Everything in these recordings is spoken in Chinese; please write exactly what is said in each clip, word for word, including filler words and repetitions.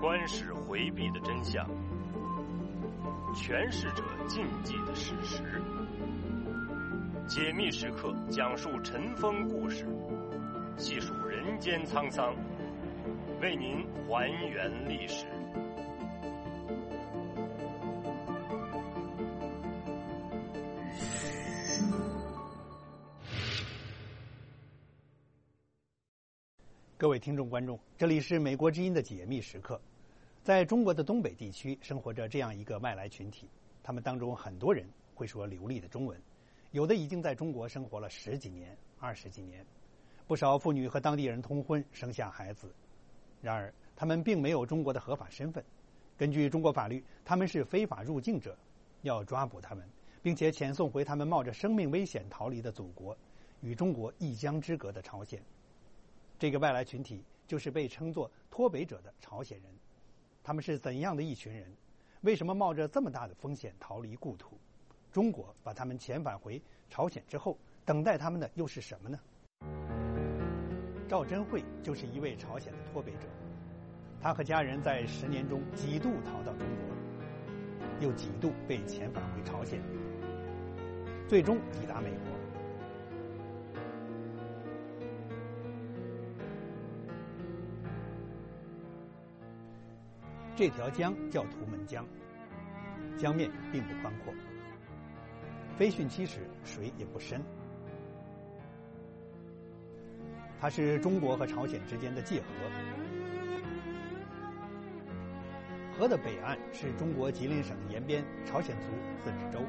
观世回避的真相，诠释者禁忌的事实。解密时刻讲述尘封故事，细数人间沧桑，为您还原历史。 各位听众观众，这里是美国之音的解密时刻。在中国的东北地区生活着这样一个外来群体，他们当中很多人会说流利的中文，有的已经在中国生活了十几年、二十几年，不少妇女和当地人通婚生下孩子。然而他们并没有中国的合法身份，根据中国法律，他们是非法入境者，要抓捕他们，并且遣送回他们冒着生命危险逃离的祖国，与中国一江之隔的朝鲜。这个外来群体就是被称作脱北者的朝鲜人。他们是怎样的一群人？为什么冒着这么大的风险逃离故土？中国把他们遣返回朝鲜之后，等待他们的又是什么呢？赵珍慧就是一位朝鲜的脱北者，他和家人在十年中几度逃到中国，又几度被遣返回朝鲜，最终抵达美国。这条江叫图们江，江面并不宽阔，飞汛期时水也不深。它是中国和朝鲜之间的界河，河的北岸是中国吉林省延边朝鲜族自治州，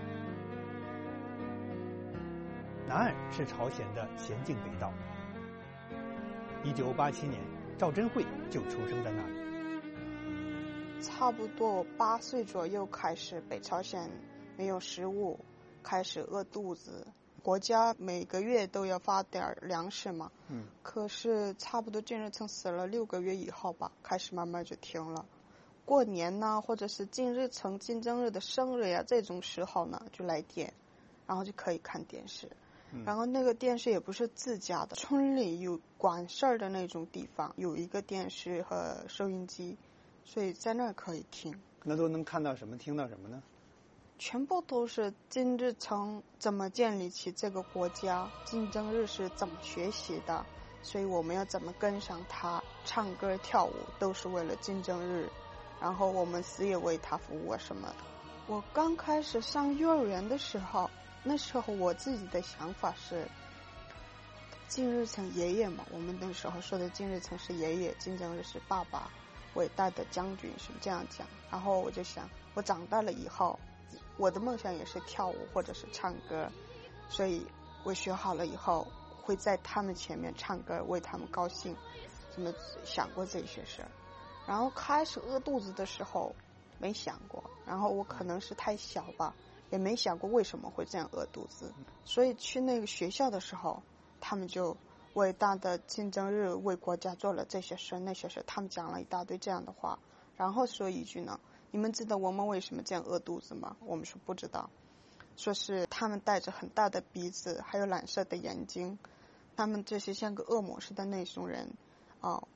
南岸是朝鲜的咸镜北道。一九八七年，赵珍慧就出生在那里。 差不多八岁左右开始，北朝鲜没有食物，开始饿肚子。国家每个月都要发点粮食嘛，嗯，可是差不多金日成死了六个月以后吧，开始慢慢就停了。过年呢，或者是金日成、金正日的生日呀，这种时候呢，就来电，然后就可以看电视。嗯、然后那个电视也不是自家的，村里有管事儿的那种地方有一个电视和收音机。所以在那儿可以听。 那都能看到什么，听到什么呢？ 全部都是金日成怎么建立起这个国家，金正日是怎么学习的，所以我们要怎么跟上他，唱歌跳舞都是为了金正日，然后我们死也为他服务什么的。我刚开始上幼儿园的时候，那时候我自己的想法是金日成爷爷嘛，我们那时候说的金日成是爷爷，金正日是爸爸，伟大的将军是这样讲。然后我就想，我长大了以后，我的梦想也是跳舞或者是唱歌，所以我学好了以后会在他们前面唱歌，为他们高兴，怎么想过这些事儿。然后开始饿肚子的时候没想过，然后我可能是太小吧，也没想过为什么会这样饿肚子。所以去那个学校的时候，他们就伟大的金正日为国家做了这些事那些事，他们讲了一大堆这样的话，然后说一句呢，你们知道我们为什么这样饿肚子吗？我们说不知道，说是他们带着很大的鼻子还有蓝色的眼睛，他们这些像个恶魔似的那种人啊、呃，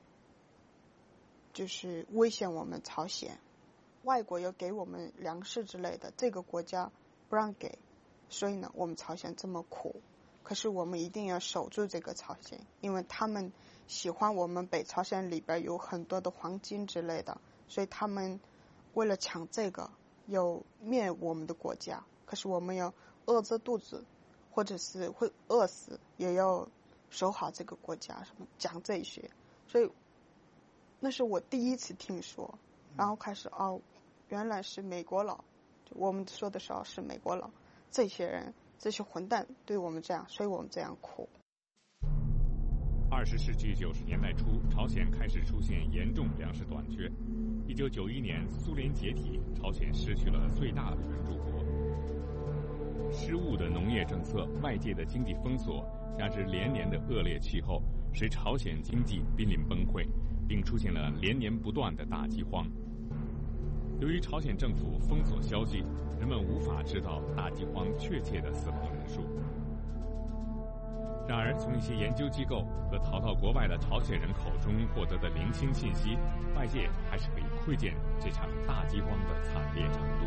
就是威胁我们朝鲜，外国要给我们粮食之类的，这个国家不让给，所以呢我们朝鲜这么苦，可是我们一定要守住这个朝鲜，因为他们喜欢我们北朝鲜里边有很多的黄金之类的，所以他们为了抢这个要灭我们的国家，可是我们要饿着肚子或者是会饿死也要守好这个国家，什么讲这些。所以那是我第一次听说，然后开始哦，原来是美国佬，就我们说的时候是美国佬，这些人这些混蛋对我们这样，所以我们这样苦。 二十世纪九十年代初，朝鲜开始出现严重粮食短缺。一九九一年，苏联解体，朝鲜失去了最大的援助国。失误的农业政策、外界的经济封锁，加之连年的恶劣气候，使朝鲜经济濒临崩溃，并出现了连年不断的大饥荒。由于朝鲜政府封锁消息，人们无法知道大饥荒确切的死亡人数。 然而，从一些研究机构和逃到国外的朝鲜人口中获得的零星信息，外界还是可以窥见这场大饥荒的惨烈程度。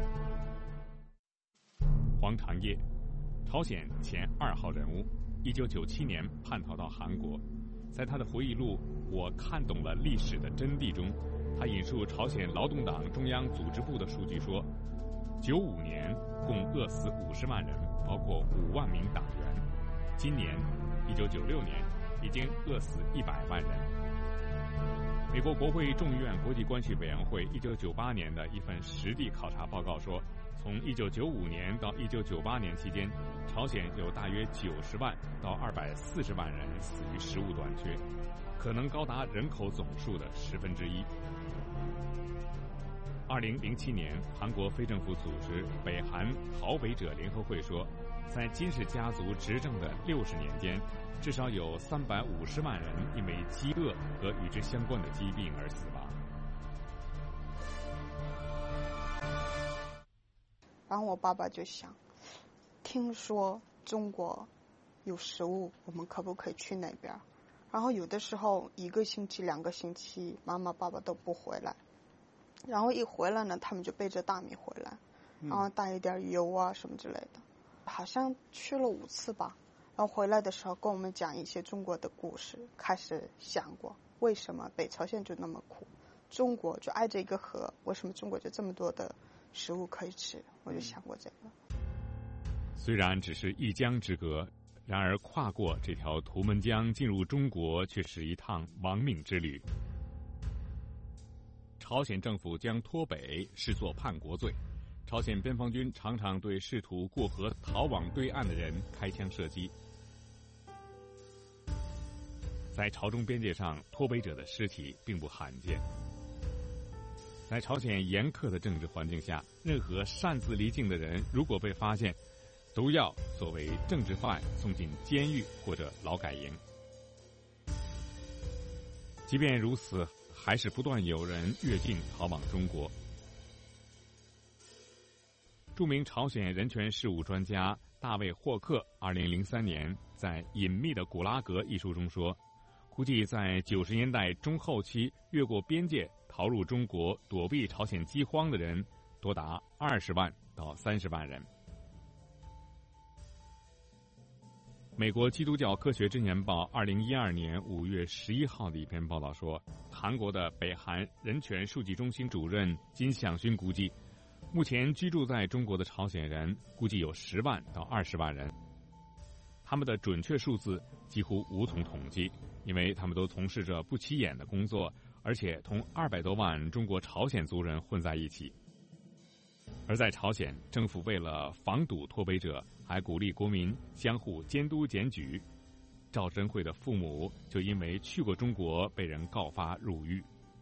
黄长业，朝鲜前二号人物，一九九七年叛逃到韩国。在他的回忆录《我看懂了历史的真谛》中，他引述朝鲜劳动党中央组织部的数据说，九五年共饿死五十万人，包括五万名党员。今年，一九九六年，已经饿死一百万人。美国国会众议院国际关系委员会一九九八年的一份实地考察报告说，从一九九五年到一九九八年期间，朝鲜有大约九十万到二百四十万人死于食物短缺，可能高达人口总数的十分之一。二零零七年，韩国非政府组织北韩逃北者联合会说，在金氏家族执政的六十年间，至少有三百五十万人因为饥饿和与之相关的疾病而死亡。 然后我爸爸就想，听说中国有食物，我们可不可以去那边？然后有的时候一个星期、两个星期，妈妈、爸爸都不回来。然后一回来呢，他们就背着大米回来，然后带一点油啊什么之类的，好像去了五次吧。然后回来的时候跟我们讲一些中国的故事，开始想过为什么北朝鲜就那么苦，中国就挨着一个河，为什么中国就这么多的食物可以吃？我就想过这个。 虽然只是一江之隔，然而跨过这条图们江进入中国，却是一趟亡命之旅。朝鲜政府将脱北视作叛国罪，朝鲜边防军常常对试图过河逃往对岸的人开枪射击。在朝中边界上，脱北者的尸体并不罕见。在朝鲜严苛的政治环境下，任何擅自离境的人如果被发现，都要作为政治犯送进监狱或者劳改营。即便如此，还是不断有人越境逃往中国。著名朝鲜人权事务专家大卫·霍克二零零三年在《隐秘的古拉格》一书中说，估计在九十年代中后期越过边界逃入中国躲避朝鲜饥荒的人多达二十万到三十万人。美国基督教科学箴言报二零一二年五月十一号的一篇报道说，韩国的北韩人权数据中心主任金相勋估计，目前居住在中国的朝鲜人估计有十万到二十万人。他们的准确数字几乎无从统计，因为他们都从事着不起眼的工作，而且同二百多万中国朝鲜族人混在一起。而在朝鲜，政府为了防堵脱北者，还鼓励国民相互监督检举。赵珍慧的父母就因为去过中国被人告发入狱。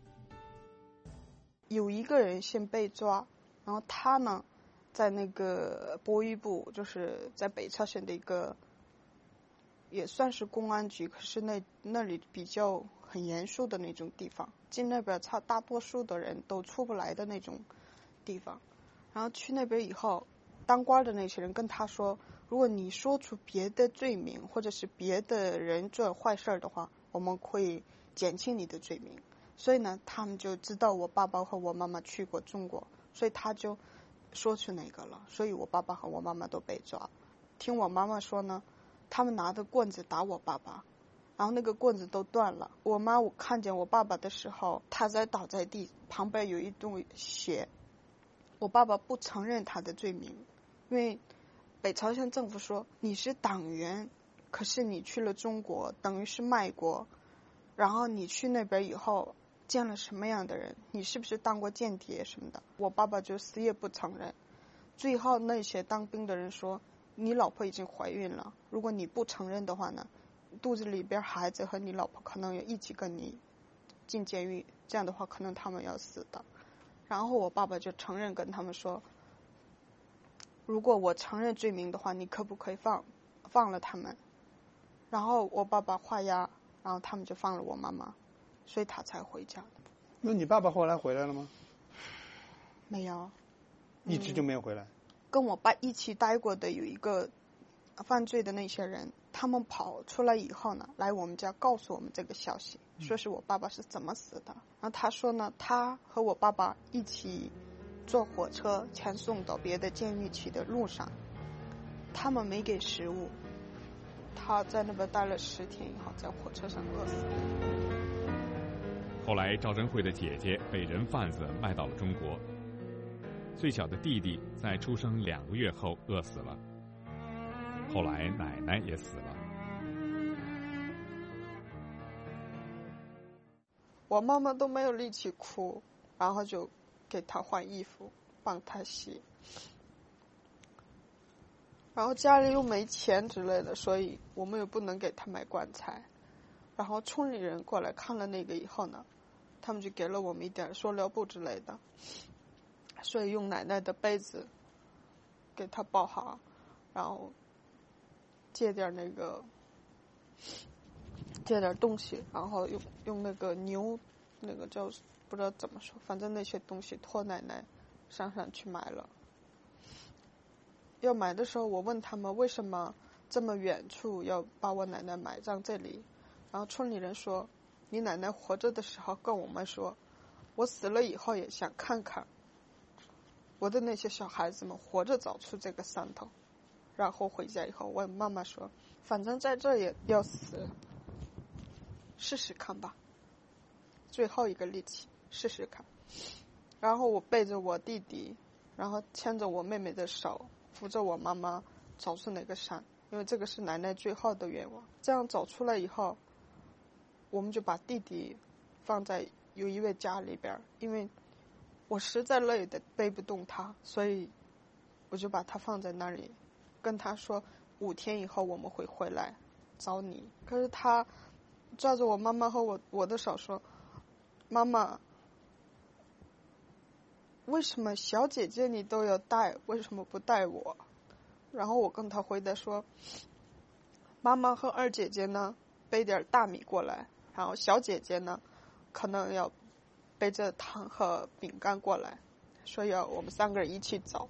有一个人先被抓，然后他呢在那个博育部，就是在北朝鲜的一个也算是公安局，可是那那里比较很严肃的那种地方，进那边差大多数的人都出不来的那种地方。然后去那边以后，当官的那些人跟他说，如果你说出别的罪名或者是别的人做坏事的话，我们会减轻你的罪名。所以呢，他们就知道我爸爸和我妈妈去过中国，所以他就说出那个了，所以我爸爸和我妈妈都被抓。听我妈妈说呢，他们拿着棍子打我爸爸，然后那个棍子都断了。我妈我看见我爸爸的时候，他在倒在地，旁边有一堆血。我爸爸不承认他的罪名，因为北朝鲜政府说你是党员，可是你去了中国等于是卖国，然后你去那边以后见了什么样的人，你是不是当过间谍什么的，我爸爸就死也不承认。最后那些当兵的人说，你老婆已经怀孕了，如果你不承认的话呢，肚子里边孩子和你老婆可能也一起跟你进监狱，这样的话可能他们要死的。然后我爸爸就承认，跟他们说，如果我承认罪名的话，你可不可以放放了他们？然后我爸爸画押，然后他们就放了我妈妈，所以他才回家的。 那你爸爸后来回来了吗？ 没有， 一直就没有回来。 跟我爸一起待过的有一个犯罪的那些人， 他们跑出来以后呢，来我们家告诉我们这个消息，说是我爸爸是怎么死的。然后他说呢，他和我爸爸一起坐火车前送到别的监狱去的路上，他们没给食物，他在那边待了十天以后，在火车上饿死了。 后来赵贞慧的姐姐被人贩子卖到了中国，最小的弟弟在出生两个月后饿死了，后来奶奶也死了。 我妈妈都没有力气哭，然后就给她换衣服，帮她洗。然后家里又没钱之类的，所以我们又不能给她买棺材。然后村里人过来看了那个以后呢，他们就给了我们一点塑料布之类的，所以用奶奶的被子给她包好，然后借点那个借点东西，然后用用那个牛那个叫不知道怎么说，反正那些东西托奶奶上山去买了。要买的时候我问他们为什么这么远处要把我奶奶埋葬这里，然后村里人说，你奶奶活着的时候跟我们说，我死了以后也想看看我的那些小孩子们活着走出这个山头。然后回家以后问妈妈说，反正在这也要死，试试看吧，最后一个力气试试看。然后我背着我弟弟，然后牵着我妹妹的手，扶着我妈妈走出那个山，因为这个是奶奶最后的愿望。这样走出来以后，我们就把弟弟放在有一位家里边，因为我实在累的背不动他，所以我就把他放在那里，跟他说五天以后我们会回来找你。可是他抓着我妈妈和我我的手说，妈妈，为什么小姐姐你都要带，为什么不带我？然后我跟他回答说，妈妈和二姐姐呢背点大米过来，然后小姐姐呢可能要背着糖和饼干过来，所以要我们三个人一起走。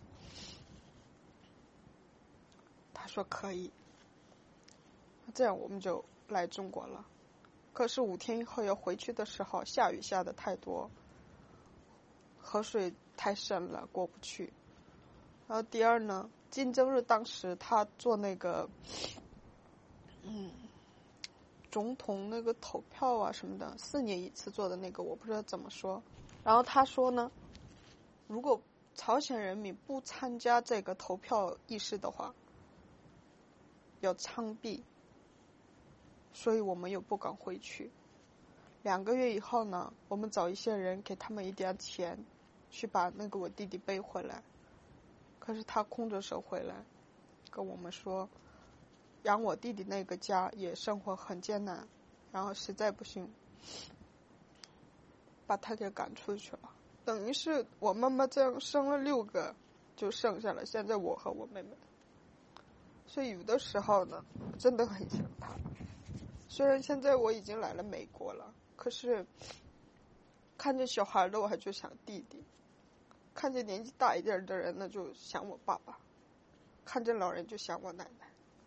他说可以，这样我们就来中国了。可是五天以后要回去的时候，下雨下的太多，河水太深了，过不去。然后第二呢，金正日当时他做那个嗯总统那个投票啊什么的，四年一次做的那个，我不知道怎么说。然后他说呢，如果朝鲜人民不参加这个投票仪式的话，要枪毙。所以我们又不敢回去。两个月以后呢，我们找一些人给他们一点钱，去把那个我弟弟背回来。可是他空着手回来，跟我们说，养我弟弟那个家也生活很艰难，然后实在不行，把他给赶出去了。等于是我妈妈这样生了六个，就剩下了现在我和我妹妹。所以有的时候呢，我真的很想他。虽然现在我已经来了美国了，可是看见小孩的我还就想弟弟，看见年纪大一点的人呢就想我爸爸，看见老人就想我奶奶。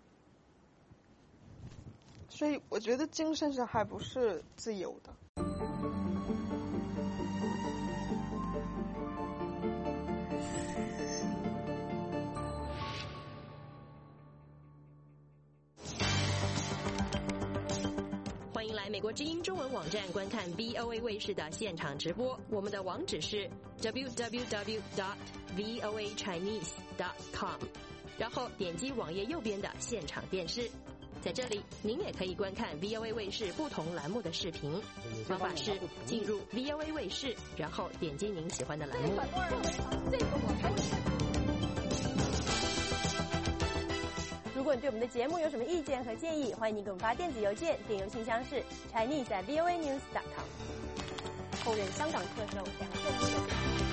所以我觉得精神上还不是自由的。 美国之音中文网站观看 V O A 卫视的现场直播，我们的网址是 w w w dot v o a chinese dot com， 然后点击网页右边的现场电视，在这里您也可以观看 V O A 卫视不同栏目的视频。方法是进入 V O A 卫视，然后点击您喜欢的栏目。 这个我都是。如果你对我们的节目有什么意见和建议，欢迎您给我们发电子邮件，电邮信箱是 chinese at v o a news dot com。后任香港特首梁振英。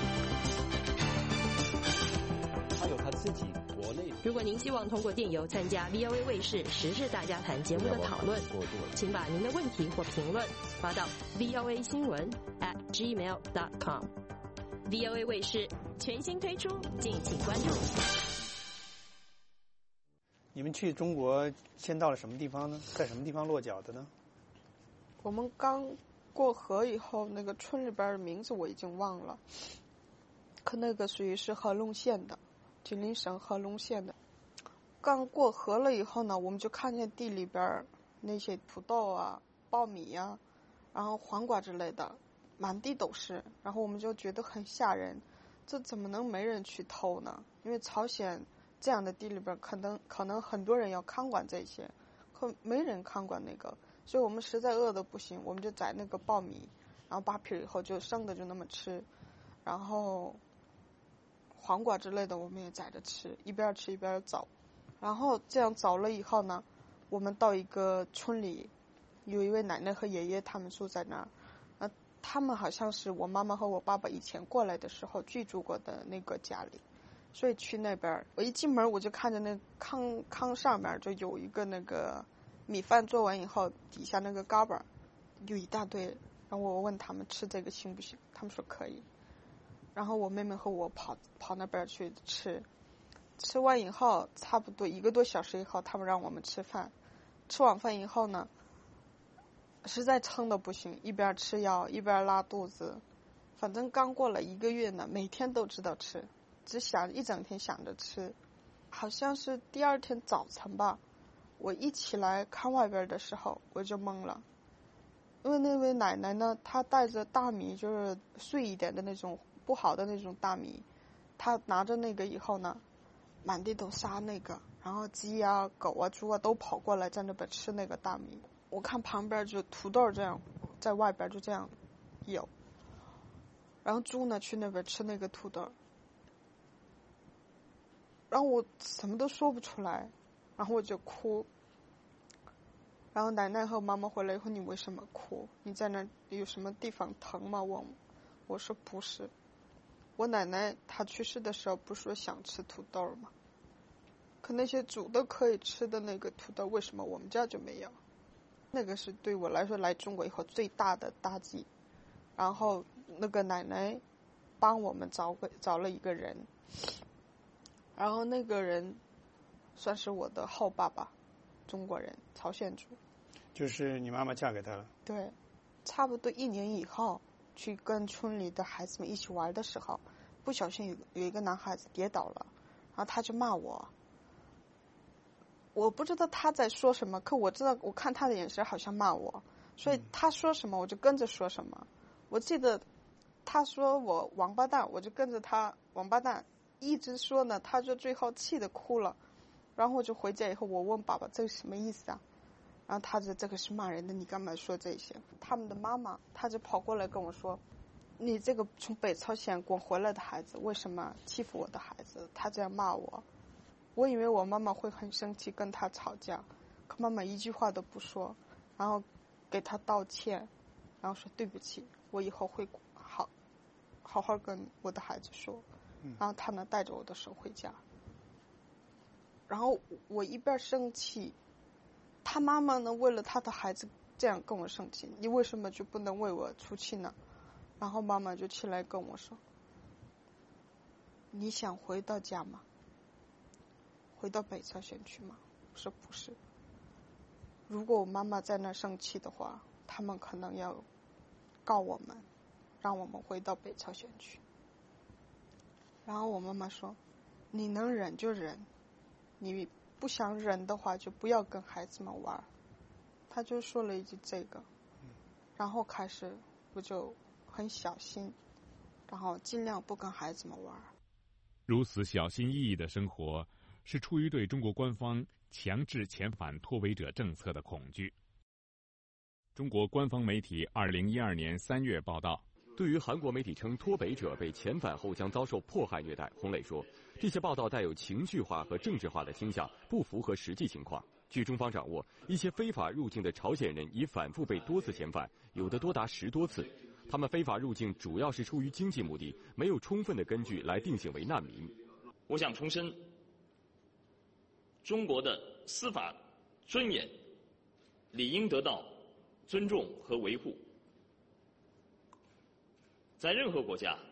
他有他自己国内。 如果您希望通过电邮参加 V O A 卫视时事大家谈节目的讨论，请把您的问题或评论发到 v o a 新闻 at gmail dot com。V O A 卫视全新推出，敬请关注。 你们去中国先到了什么地方呢？在什么地方落脚的呢？ 我们刚过河以后，那个村里边的名字我已经忘了，可那个属于是合隆县的，吉林省合隆县的。刚过河了以后呢，我们就看见地里边那些土豆啊、苞米啊，然后黄瓜之类的，满地都是。然后我们就觉得很吓人，这怎么能没人去偷呢？因为朝鲜这样的地里边，可能可能很多人要看管这些，可没人看管那个，所以我们实在饿得不行，我们就摘那个苞米，然后扒皮以后就生的就那么吃，然后黄瓜之类的我们也摘着吃，一边吃一边走。然后这样走了以后呢，我们到一个村里，有一位奶奶和爷爷他们住在那儿，呃，他们好像是我妈妈和我爸爸以前过来的时候居住过的那个家里，所以去那边，我一进门我就看着那炕炕上面就有一个那个米饭做完以后底下那个嘎巴有一大堆，然后我问他们吃这个行不行，他们说可以，然后我妹妹和我跑跑那边去吃，吃完以后差不多一个多小时以后他们让我们吃饭，吃完饭以后呢实在撑得不行，一边吃药一边拉肚子，反正刚过了一个月呢，每天都知道吃，只想一整天想着吃。好像是第二天早晨吧，我一起来看外边的时候我就懵了，因为那位奶奶呢，她带着大米，就是碎一点的那种不好的那种大米，她拿着那个以后呢，满地都撒那个，然后鸡啊狗啊猪啊都跑过来在那边吃那个大米，我看旁边就土豆这样在外边就这样有，然后猪呢去那边吃那个土豆，然后我什么都说不出来，然后我就哭，然后奶奶和妈妈回来以后，你为什么哭？你在那有什么地方疼吗？问我，我说不是，我奶奶她去世的时候不是说想吃土豆吗？可那些煮的可以吃的那个土豆，为什么我们家就没有？那个是对我来说来中国以后最大的打击。然后那个奶奶帮我们找个找了一个人，然后那个人算是我的后爸爸，中国人，朝鲜族。 就是你妈妈嫁给他了？ 对，差不多一年以后，去跟村里的孩子们一起玩的时候，不小心有有一个男孩子跌倒了，然后他就骂我，我不知道他在说什么，可我知道我看他的眼神好像骂我，所以他说什么我就跟着说什么。我记得他说我王八蛋，我就跟着他王八蛋，一直说呢，他就最后气得哭了。然后我就回家以后，我问爸爸这是什么意思啊？然后他说这个是骂人的，你干嘛说这些？他们的妈妈他就跑过来跟我说，你这个从北朝鲜滚回来的孩子为什么欺负我的孩子？他这样骂我，我以为我妈妈会很生气跟他吵架，可妈妈一句话都不说，然后给他道歉，然后说对不起，我以后会好好好跟我的孩子说。然后他呢带着我的手回家，然后我一边生气，他妈妈呢为了他的孩子这样跟我生气，你为什么就不能为我出气呢？然后妈妈就起来跟我说，你想回到家吗？回到北朝鲜去吗？我说不是，如果我妈妈在那生气的话，他们可能要告我们，让我们回到北朝鲜去。然后我妈妈说，你能忍就忍，你不想忍的话就不要跟孩子们玩。他就说了一句这个，然后开始我就很小心，然后尽量不跟孩子们玩。 如此小心翼翼的生活，是出于对中国官方强制遣返脱北者政策的恐惧。中国官方媒体二零一二年三月报道， 对于韩国媒体称脱北者被遣返后将遭受迫害虐待，洪磊说，这些报道带有情绪化和政治化的倾向，不符合实际情况。据中方掌握，一些非法入境的朝鲜人已反复被多次遣返，有的多达十多次。他们非法入境主要是出于经济目的，没有充分的根据来定性为难民。 我想重申，中国的司法尊严理应得到尊重和维护。在任何国家，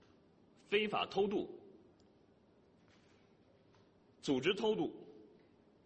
非法偷渡、组织偷渡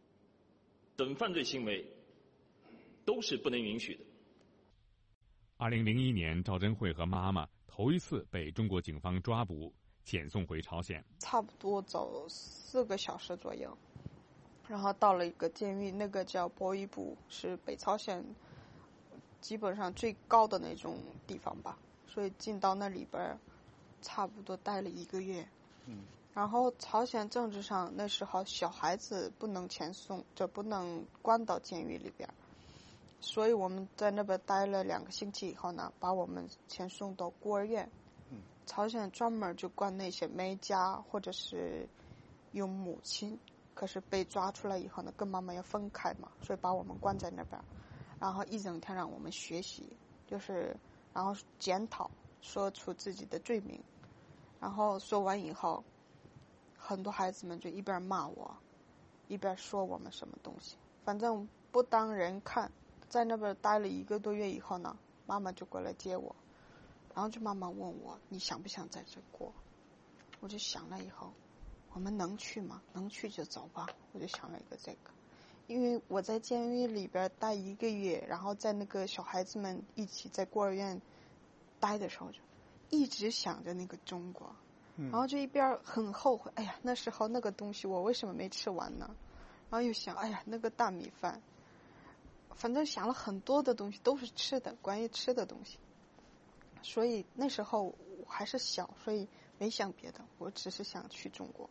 等犯罪行为都是不能允许的。 二零零一年，赵珍慧和妈妈头一次被中国警方抓捕，遣送回朝鲜。 差不多走四个小时左右，然后到了一个监狱，那个叫博伊部，是北朝鲜基本上最高的那种地方吧。所以进到那里边，差不多待了一个月。 嗯。 然后朝鲜政治上那时候小孩子不能遣送，就不能关到监狱里边。所以我们在那边待了两个星期以后呢，把我们遣送到孤儿院。 嗯， 朝鲜专门就关那些没家或者是有母亲，可是被抓出来以后呢，跟妈妈要分开嘛，所以把我们关在那边，然后一整天让我们学习，就是然后检讨，说出自己的罪名，然后说完以后，很多孩子们就一边骂我，一边说我们什么东西，反正不当人看。在那边待了一个多月以后呢，妈妈就过来接我，然后就妈妈问我你想不想在这过。我就想了以后，我们能去吗？能去就走吧。我就想了一个这个，因为我在监狱里边待一个月，然后在那个小孩子们一起在孤儿院待的时候，就一直想着那个中国，然后就一边很后悔，哎呀那时候那个东西我为什么没吃完呢？然后又想，哎呀那个大米饭，反正想了很多的东西，都是吃的，关于吃的东西。所以那时候我还是小，所以没想别的，我只是想去中国。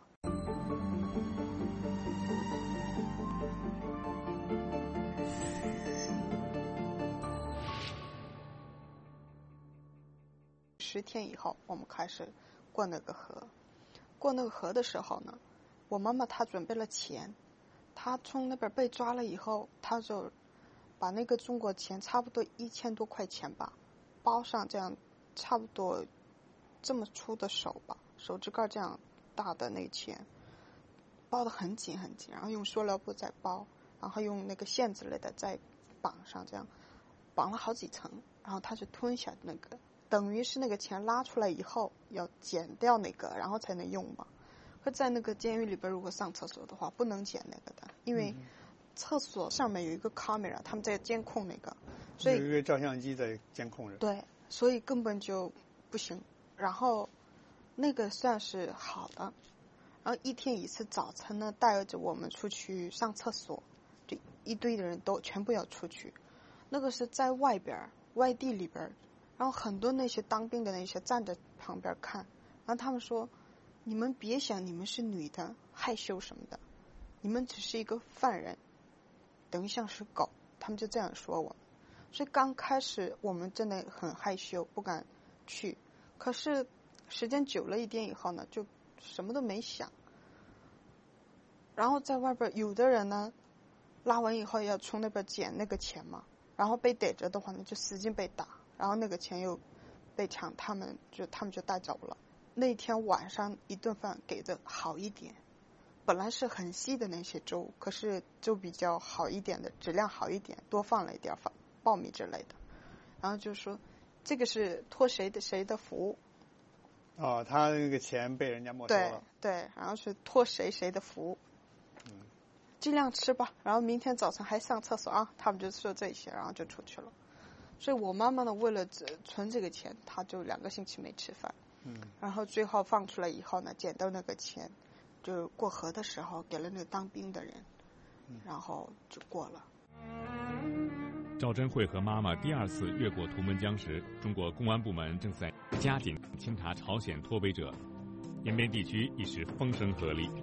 十天以后，我们开始过那个河。过那个河的时候呢，我妈妈她准备了钱，她从那边被抓了以后，她就把那个中国钱差不多一千多块钱吧，包上这样差不多这么粗的手吧，手指盖这样大的那钱，包得很紧很紧，然后用塑料布再包，然后用那个线之类的再绑上，这样绑了好几层，然后他就吞下那个，等于是那个钱拉出来以后要剪掉那个，然后才能用嘛。可在那个监狱里边，如果上厕所的话，不能剪那个的，因为厕所上面有一个 camera， 他们在监控那个，所以有一个照相机在监控着。 对，所以根本就不行。然后那个算是好的，然后一天一次早晨呢，带着我们出去上厕所，就一堆的人都全部要出去。那个是在外边外地里边，然后很多那些当兵的那些站在旁边看，然后他们说，你们别想你们是女的害羞什么的，你们只是一个犯人，等于像是狗，他们就这样说我。所以刚开始我们真的很害羞，不敢去，可是时间久了一点以后呢，就什么都没想。然后在外边有的人呢，拉完以后要从那边捡那个钱嘛，然后被逮着的话呢，就使劲被打，然后那个钱又被抢，他们就他们就带走了。那天晚上一顿饭给的好一点，本来是很稀的那些粥，可是就比较好一点的，质量好一点，多放了一点苞米之类的，然后就说这个是托谁的谁的福。 哦，他那个钱被人家没收了。 对对，然后是托谁谁的福。 嗯， 尽量吃吧，然后明天早上还上厕所啊，他们就说这些，然后就出去了。所以我妈妈呢，为了存这个钱，她就两个星期没吃饭。 嗯， 然后最后放出来以后呢，捡到那个钱，就过河的时候给了那个当兵的人，然后就过了。 赵珍慧和妈妈第二次越过图们江时，中国公安部门正在加紧清查朝鲜脱北者，延边地区一时风声鹤唳。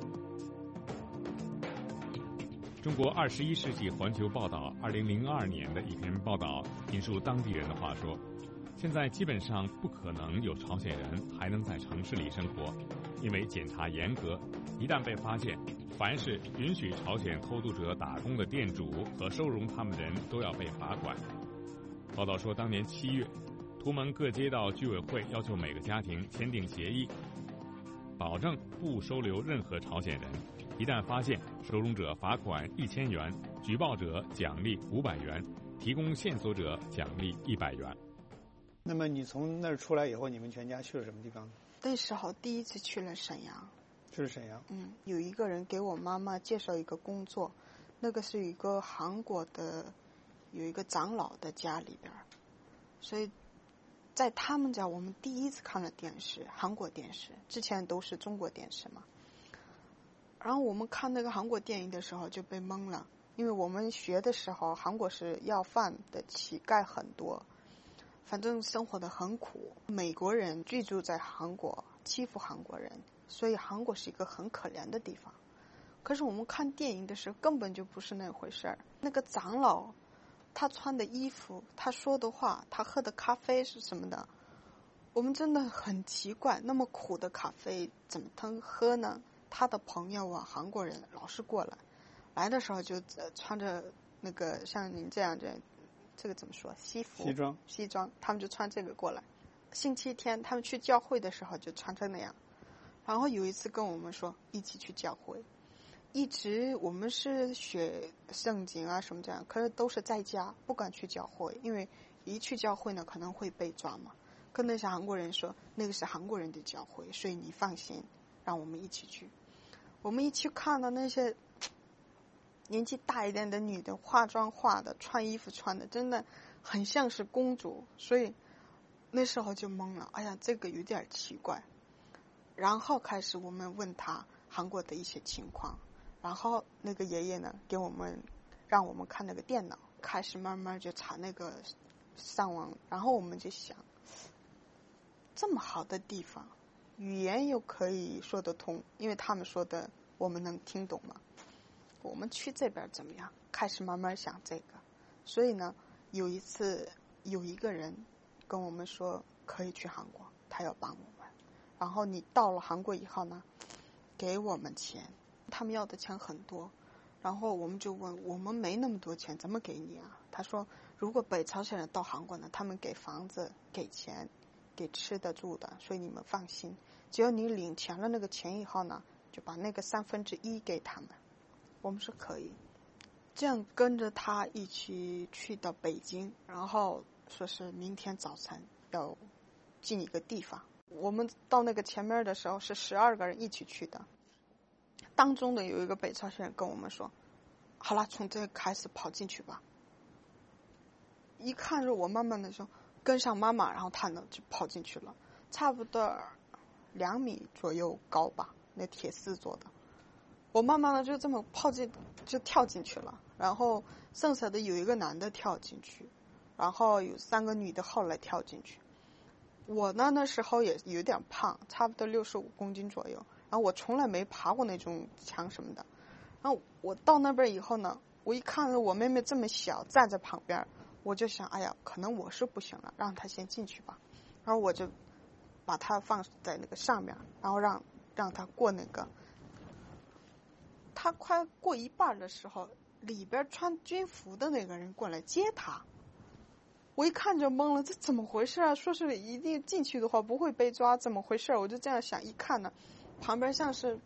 中国二十一世纪环球报道二零零二年的一篇报道引述当地人的话说，现在基本上不可能有朝鲜人还能在城市里生活，因为检查严格，一旦被发现，凡是允许朝鲜偷渡者打工的店主和收容他们的人都要被罚款。报道说，当年七月，图们各街道居委会要求每个家庭签订协议，保证不收留任何朝鲜人，一旦发现，收容者罚款一千元，举报者奖励五百元，提供线索者奖励一百元。 那么你从那儿出来以后，你们全家去了什么地方？ 那时候第一次去了沈阳。 去了沈阳。 嗯，有一个人给我妈妈介绍一个工作， 那个是一个韩国的有一个长老的家里边，所以在他们家我们第一次看了电视，韩国电视，之前都是中国电视嘛。然后我们看那个韩国电影的时候就被蒙了，因为我们学的时候韩国是要饭的乞丐很多，反正生活的很苦，美国人居住在韩国欺负韩国人，所以韩国是一个很可怜的地方。可是我们看电影的时候根本就不是那回事儿。那个长老他穿的衣服，他说的话，他喝的咖啡是什么的，我们真的很奇怪，那么苦的咖啡怎么能喝呢？他的朋友啊，韩国人老是过来，来的时候就穿着那个像您这样这这个怎么说，西服西装西装，他们就穿这个过来。星期天他们去教会的时候就穿成那样。然后有一次跟我们说一起去教会，一直我们是学圣经啊什么这样，可是都是在家，不敢去教会，因为一去教会呢可能会被抓嘛。跟那些韩国人说那个是韩国人的教会，所以你放心，让我们一起去。我们一起看到那些年纪大一点的女的，化妆化的，穿衣服穿的真的很像是公主，所以那时候就懵了，哎呀这个有点奇怪。然后开始我们问他韩国的一些情况，然后那个爷爷呢给我们让我们看那个电脑，开始慢慢就查那个上网，然后我们就想，这么好的地方，语言又可以说得通，因为他们说的我们能听懂嘛，我们去这边怎么样？开始慢慢想这个。所以呢有一次有一个人跟我们说可以去韩国，他要帮我们，然后你到了韩国以后呢给我们钱，他们要的钱很多，然后我们就问我们没那么多钱怎么给你啊？他说如果北朝鲜人到韩国呢，他们给房子给钱给吃的住的，所以你们放心，只要你领钱了那个钱以后呢，就把那个三分之一给他们。我们说可以，这样跟着他一起去到北京，然后说是明天早晨要进一个地方。我们到那个前面的时候是十二个人一起去的，当中的有一个北朝鲜人跟我们说，好了，从这开始跑进去吧。一看着我慢慢的说跟上妈妈，然后他呢就跑进去了，差不多两米左右高吧，那铁丝做的。我慢慢的就这么跑进就跳进去了，然后剩下的有一个男的跳进去，然后有三个女的后来跳进去。我呢那时候也有点胖，差不多六十五公斤左右，然后我从来没爬过那种墙什么的。然后我到那边以后呢，我一看着我妹妹这么小站在旁边，我就想哎呀可能我是不行了，让她先进去吧。然后我就把她放在那个上面，然后让让她过那个。她快过一半的时候，里边穿军服的那个人过来接她。我一看就懵了，这怎么回事啊？说是一定进去的话不会被抓，怎么回事？我就这样想，一看呢，旁边像是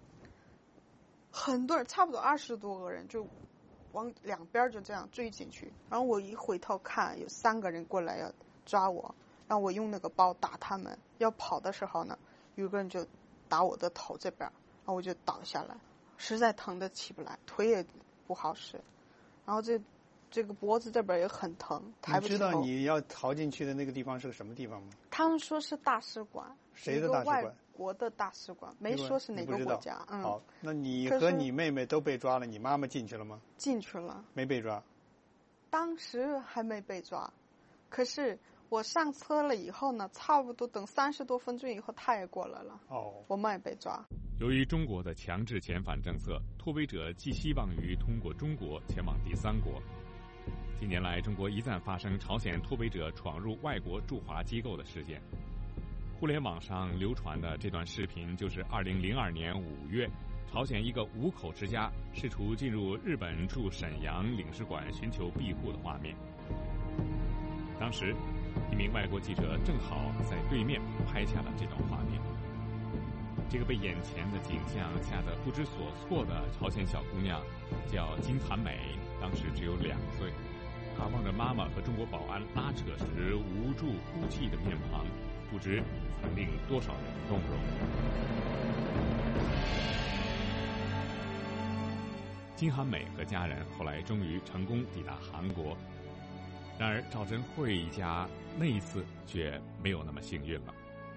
很多人，差不多二十多个人，就往两边就这样追进去。然后我一回头看，有三个人过来要抓我，让我用那个包打他们。要跑的时候呢，有个人就打我的头这边，然后我就倒下来，实在疼得起不来，腿也不好使，然后这。这个脖子这边也很疼，抬不起头。 你知道你要逃进去的那个地方是个什么地方吗？ 他们说是大使馆。 谁的大使馆？ 外国的大使馆，没说是哪个国家。嗯。 好，那你和你妹妹都被抓了，你妈妈进去了吗？ 进去了。 没被抓。 当时还没被抓，可是我上车了以后呢，差不多等三十多分钟以后，他也过来了。 哦。 我们也被抓。 由于中国的强制遣返政策，脱北者寄希望于通过中国前往第三国。近年来，中国一再发生朝鲜脱北者闯入外国驻华机构的事件。互联网上流传的这段视频，就是二零零二年五月，朝鲜一个五口之家试图进入日本驻沈阳领事馆寻求庇护的画面。当时，一名外国记者正好在对面拍下了这段画面。这个被眼前的景象吓得不知所措的朝鲜小姑娘叫金韩美，当时只有两岁。她望着妈妈和中国保安拉扯时无助哭泣的面庞，不知曾令多少人动容。 金韩美和家人后来终于成功抵达韩国。然而赵贞惠一家那一次却没有那么幸运了。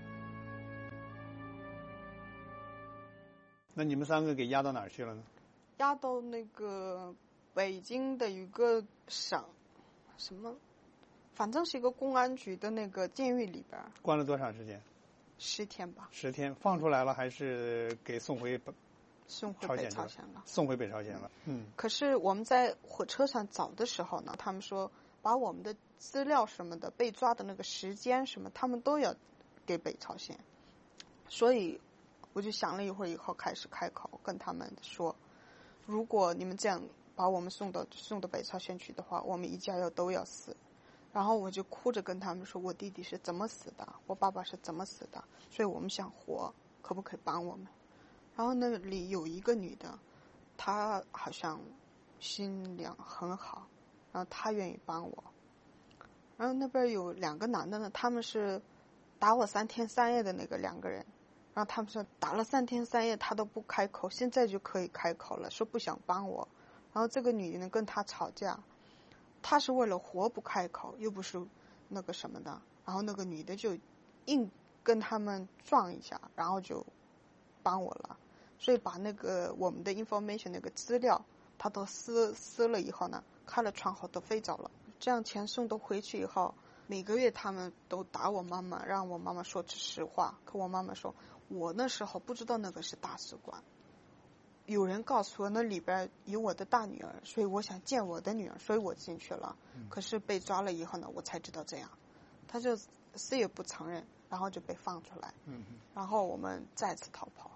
那你们三个给押到哪儿去了呢？ 押到那个北京的一个省，什么，反正是一个公安局的那个监狱里边。 关了多长时间？ 十天吧。 十天，放出来了还是给送回送回北朝鲜了？ 送回北朝鲜了。嗯。 可是我们在火车上找的时候呢，他们说把我们的资料什么的、被抓的那个时间什么，他们都要给北朝鲜。所以我就想了一会儿以后，开始开口跟他们说，如果你们这样把我们送到送到北朝鲜去的话，我们一家要都要死。然后我就哭着跟他们说，我弟弟是怎么死的，我爸爸是怎么死的，所以我们想活，可不可以帮我们？然后那里有一个女的，她好像心量很好，然后她愿意帮我。然后那边有两个男的呢，他们是打我三天三夜的那个两个人，然后他们说打了三天三夜他都不开口，现在就可以开口了，说不想帮我。然后这个女的跟他吵架，他是为了活不开口，又不是那个什么的，然后那个女的就硬跟他们撞一下，然后就帮我了。所以把那个我们的 information 那个资料他都撕撕了以后呢，开了窗后都飞走了。这样钱送都回去以后，每个月他们都打我妈妈，让我妈妈说实话。可我妈妈说，我那时候不知道那个是大使馆，有人告诉我那里边有我的大女儿，所以我想见我的女儿，所以我进去了。可是被抓了以后呢，我才知道这样。他就死也不承认，然后就被放出来。然后我们再次逃跑。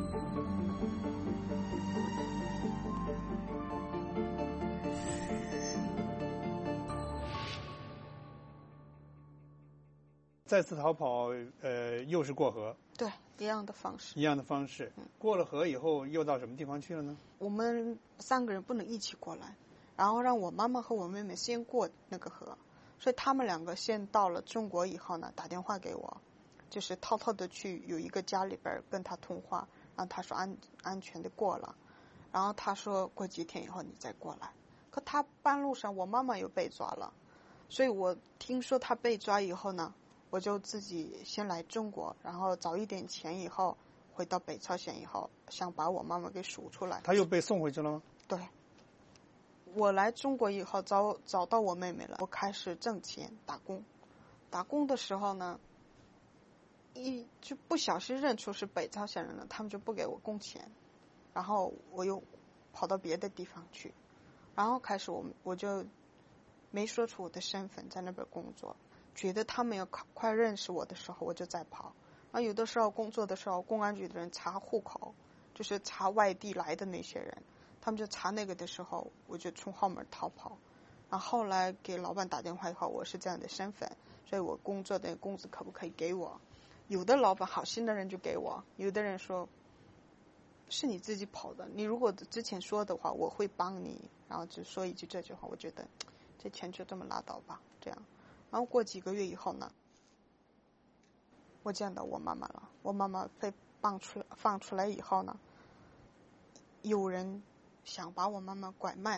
再次逃跑，呃，又是过河。 对，一样的方式。 一样的方式。嗯、过了河以后，又到什么地方去了呢？ 我们三个人不能一起过来，然后让我妈妈和我妹妹先过那个河，所以他们两个先到了中国以后呢，打电话给我，就是偷偷的去有一个家里边跟他通话，然后他说安安全的过了，然后他说过几天以后你再过来。可他半路上我妈妈又被抓了，所以我听说他被抓以后呢，我就自己先来中国，然后找一点钱以后回到北朝鲜以后，想把我妈妈给赎出来。 他又被送回去了吗？ 对。我来中国以后找找到我妹妹了，我开始挣钱打工。打工的时候呢，一就不小心认出是北朝鲜人了，他们就不给我工钱，然后我又跑到别的地方去，然后开始我我就没说出我的身份，在那边工作。觉得他们要快认识我的时候，我就在跑。然后有的时候工作的时候，公安局的人查户口，就是查外地来的那些人，他们就查那个的时候，我就从后门逃跑。然后后来给老板打电话以后，我是这样的身份，所以我工作的工资可不可以给我？有的老板好心的人就给我，有的人说是你自己跑的，你如果之前说的话，我会帮你。然后就说一句这句话，我觉得这钱就这么拉倒吧，这样。然后过几个月以后呢，我见到我妈妈了。我妈妈被放出来，放出来以后呢，有人想把我妈妈拐卖。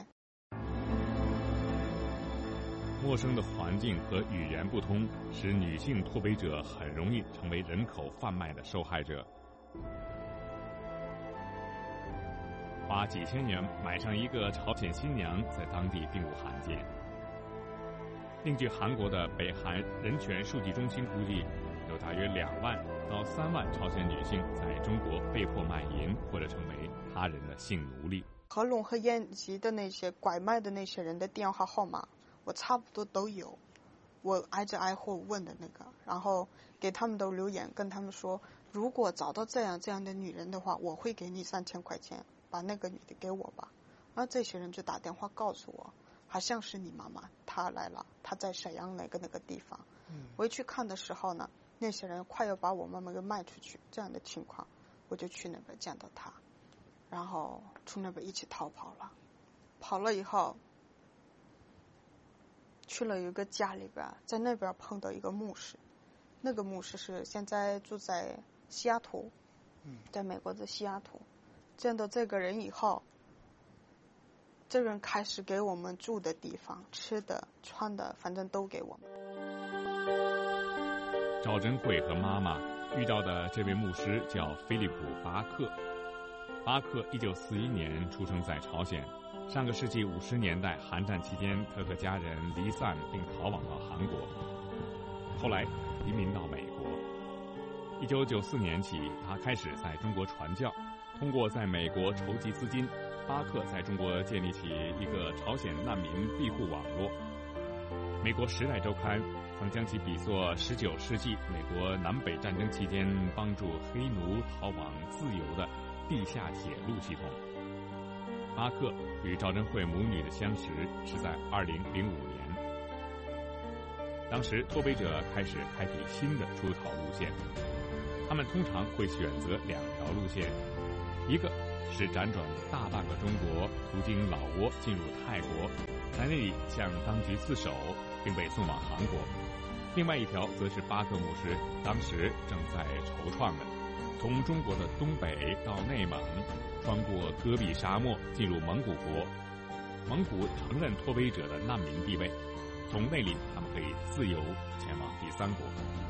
陌生的环境和语言不通，使女性脱北者很容易成为人口贩卖的受害者。花几千元买上一个朝鲜新娘，在当地并不罕见。另据韩国的北韩人权数据中心估计，有大约两万到三万朝鲜女性在中国被迫卖淫或者成为他人的性奴隶。 合龙和延吉的那些拐卖的那些人的电话号码，我差不多都有，我挨着挨户问的那个，然后给他们都留言，跟他们说，如果找到这样这样的女人的话，我会给你三千块钱，把那个女的给我吧。然后这些人就打电话告诉我，好像是你妈妈，她来了，她在沈阳那个那个地方。嗯、我一去看的时候呢，那些人快要把我妈妈给卖出去，这样的情况，我就去那边见到她，然后从那边一起逃跑了。跑了以后，去了有一个家里边，在那边碰到一个牧师，那个牧师是现在住在西雅图，在美国的西雅图。见到这个人以后， 这人开始给我们住的地方、吃的、穿的，反正都给我们。 赵珍慧和妈妈遇到的这位牧师叫菲利普·巴克。巴克一九四一年出生在朝鲜，上个世纪五十年代韩战期间，他和家人离散并逃往了韩国，后来移民到美国。一九九四年起，他开始在中国传教，通过在美国筹集资金，巴克在中国建立起一个朝鲜难民庇护网络。美国《时代周刊》曾将其比作十九世纪美国南北战争期间帮助黑奴逃往自由的地下铁路系统。巴克与赵珍慧母女的相识是在二零零五年，当时脱北者开始开辟新的出逃路线，他们通常会选择两条路线，一个是辗转大半个中国，途经老挝进入泰国，在那里向当局自首并被送往韩国；另外一条则是巴克牧师当时正在筹创的，从中国的东北到内蒙，穿过戈壁沙漠进入蒙古国，蒙古承认脱北者的难民地位，从那里他们可以自由前往第三国。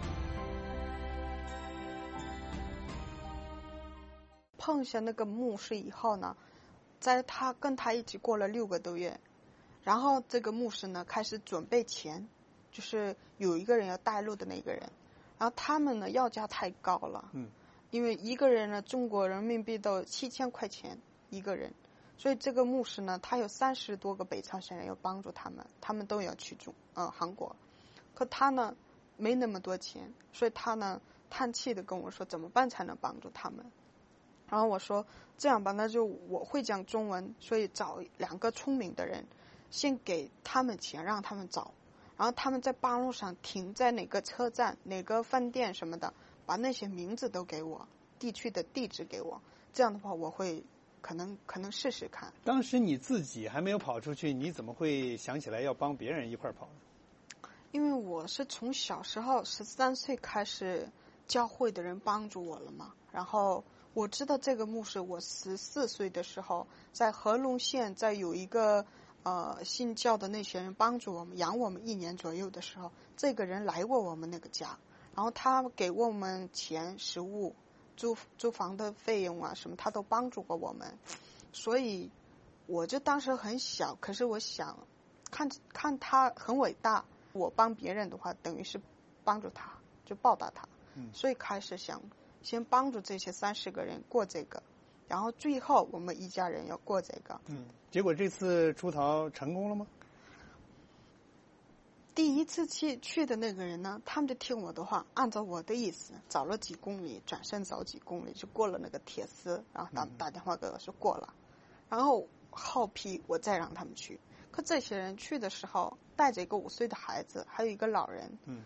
碰见那个牧师以后呢，在他跟他一起过了六个多月，然后这个牧师呢开始准备钱，就是有一个人要带路的那个人，然后他们呢要价太高了， 嗯， 因为一个人呢中国人民币都七千块钱一个人，所以这个牧师呢他有三十多个北朝鲜人要帮助他们，他们都要去中呃韩国，可他呢没那么多钱，所以他呢叹气的跟我说怎么办才能帮助他们。然后我说这样吧，那就我会讲中文，所以找两个聪明的人，先给他们钱让他们找，然后他们在半路上停在哪个车站哪个饭店什么的，把那些名字都给我，地区的地址给我，这样的话我会可能可能试试看。 当时你自己还没有跑出去，你怎么会想起来要帮别人一块跑呢？ 因为我是从小时候十三岁开始教会的人帮助我了嘛，然后我知道这个牧师，我十四岁的时候在和龙县，在有一个呃信教的那些人帮助我们养我们一年左右的时候，这个人来过我们那个家，然后他给我们钱食物租租房的费用啊什么，他都帮助过我们，所以我就当时很小，可是我想看看他很伟大，我帮别人的话等于是帮助他，就报答他， 嗯， 所以开始想先帮助这些三十个人过这个，然后最后我们一家人要过这个。 嗯，结果这次出逃成功了吗？ 第一次去去的那个人呢，他们就听我的话，按照我的意思走了几公里，转身走几公里就过了那个铁丝，然后打打电话给我说过了，然后后批我再让他们去。可这些人去的时候带着一个五岁的孩子，还有一个老人， 嗯，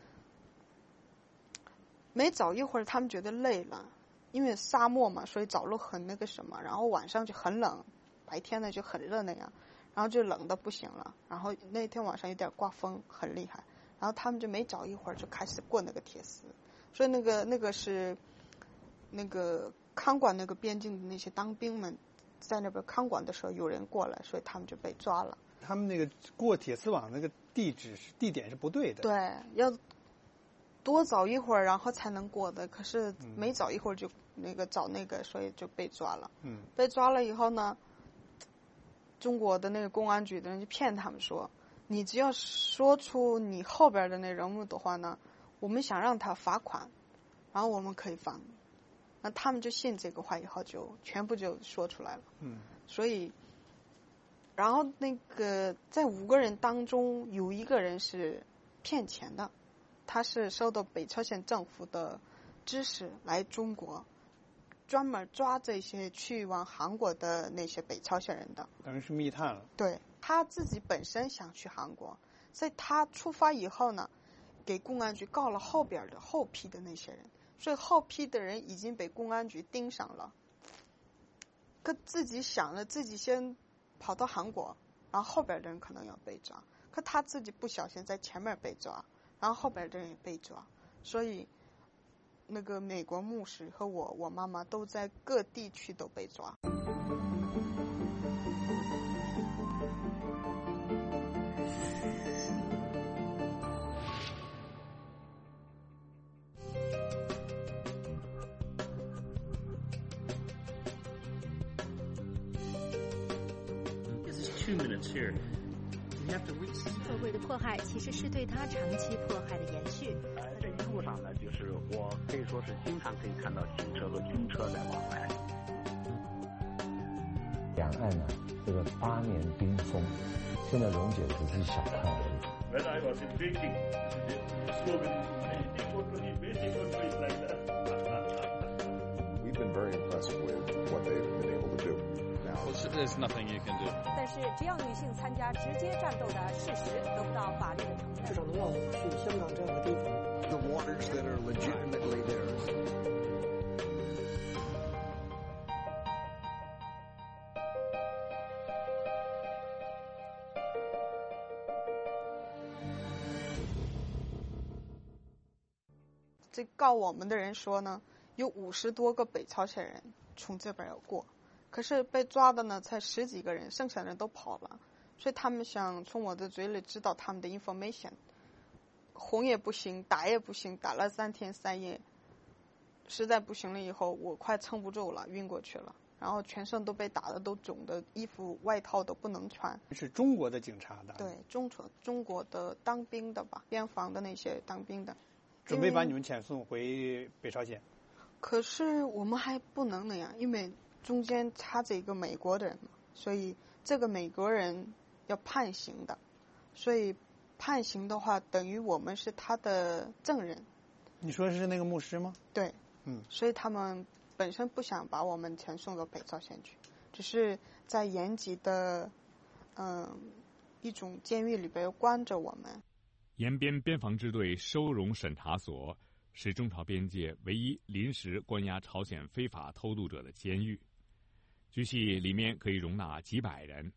没走一会儿他们觉得累了，因为沙漠嘛，所以走路很那个什么，然后晚上就很冷，白天呢就很热那样，然后就冷的不行了，然后那天晚上有点刮风很厉害，然后他们就没走一会儿就开始过那个铁丝，所以那个那个是那个看管那个边境的那些当兵们在那边看管的时候有人过来，所以他们就被抓了。 他们那个过铁丝网那个地址是地点是不对的， 对，要多走一会儿然后才能过的，可是没走一会儿就那个找那个，所以就被抓了。 嗯， 被抓了以后呢，中国的那个公安局的人就骗他们说，你只要说出你后边的那人物的话呢，我们想让他罚款，然后我们可以放。那他们就信这个话以后就全部就说出来了。 嗯， 所以然后那个在五个人当中有一个人是骗钱的，他是受到北朝鲜政府的支持来中国，专门抓这些去往韩国的那些北朝鲜人的， 等于是密探了。 对，他自己本身想去韩国，所以他出发以后呢，给公安局告了后边的后批的那些人，所以后批的人已经被公安局盯上了。可自己想了，自己先跑到韩国，然后后边的人可能要被抓，可他自己不小心在前面被抓，然后后边的人也被抓，所以那个美国牧师和我我妈妈都在各地区都被抓。 two minutes here. We have to reach. 社会的迫害其实是对他长期迫害的延续。 呃，在一路上呢，就是我可以说是经常可以看到警车和军车在往来。 两岸呢、啊，这个八年冰封，现在溶解只是小看而已。 When I was in Beijing, slogan is totally basic countries like that. We've been very impressed with what they've been able to do. Well, there's nothing you can do. 但是，只要女性参加直接战斗的事实得不到法律的承认， 至少能让我们去香港这样的地方。 The waters that are legitimately theirs. 这告我们的人说呢，有五十多个北朝鲜人从这边要过，可是被抓的呢才十几个人，剩下的人都跑了，所以他们想从我的嘴里知道他们的 information， 哄也不行，打也不行，打了三天三夜，实在不行了以后，我快撑不住了，晕过去了，然后全身都被打的都肿的，衣服外套都不能穿。 是中国的警察的？ 对，中国中国的当兵的吧，边防的那些当兵的。 准备把你们遣送回北朝鲜， 可是我们还不能那样，因为中间插着一个美国的人嘛，所以这个美国人要判刑的，所以判刑的话等于我们是他的证人。 你说是那个牧师吗？ 对， 嗯， 所以他们本身不想把我们遣送到北朝鲜去，只是在延吉的嗯、呃、一种监狱里边关着我们。 延边边防支队收容审查所是中朝边界唯一临时关押朝鲜非法偷渡者的监狱，据悉里面可以容纳几百人。